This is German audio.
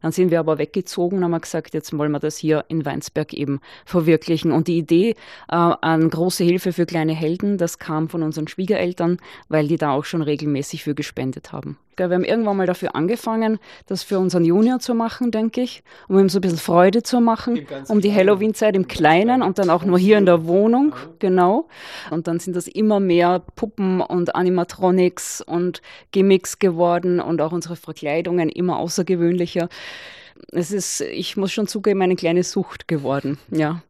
Dann sind wir aber weggezogen und haben gesagt, jetzt wollen wir das hier in Weinsberg eben verwirklichen. Und die Idee an große Hilfe für kleine Helden, das kam von unseren Schwiegereltern, weil die da auch schon regelmäßig für gespendet haben. Wir haben irgendwann mal dafür angefangen, das für unseren Junior zu machen, denke ich, um ihm so ein bisschen Freude zu machen, um die Halloween-Zeit im Kleinen und dann auch nur hier in der Wohnung, genau. Und dann sind das immer mehr Puppen und Animatronics und Gimmicks geworden und auch unsere Verkleidungen immer außergewöhnlicher. Es ist, ich muss schon zugeben, eine kleine Sucht geworden, ja.